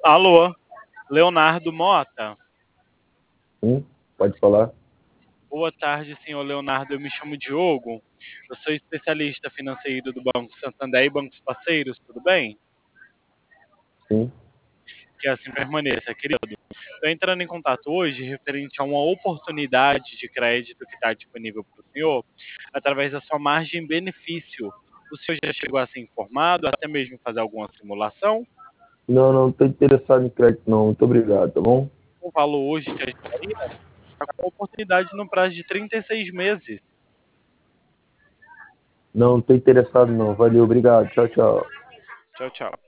Alô, Leonardo Mota. Sim, pode falar. Boa tarde, senhor Leonardo. Eu me chamo Diogo. Eu sou especialista financeiro do Banco Santander e bancos parceiros, tudo bem? Sim. Que assim permaneça, querido. Estou entrando em contato hoje referente a uma oportunidade de crédito que está disponível para o senhor através da sua margem benefício. O senhor já chegou a ser informado, até mesmo fazer alguma simulação? Não, não estou interessado em crédito, não. Muito obrigado, tá bom? O valor hoje te ajudaria? Está com a oportunidade no prazo de 36 meses. Não estou interessado, não. Valeu, obrigado. Tchau, tchau. Tchau, tchau.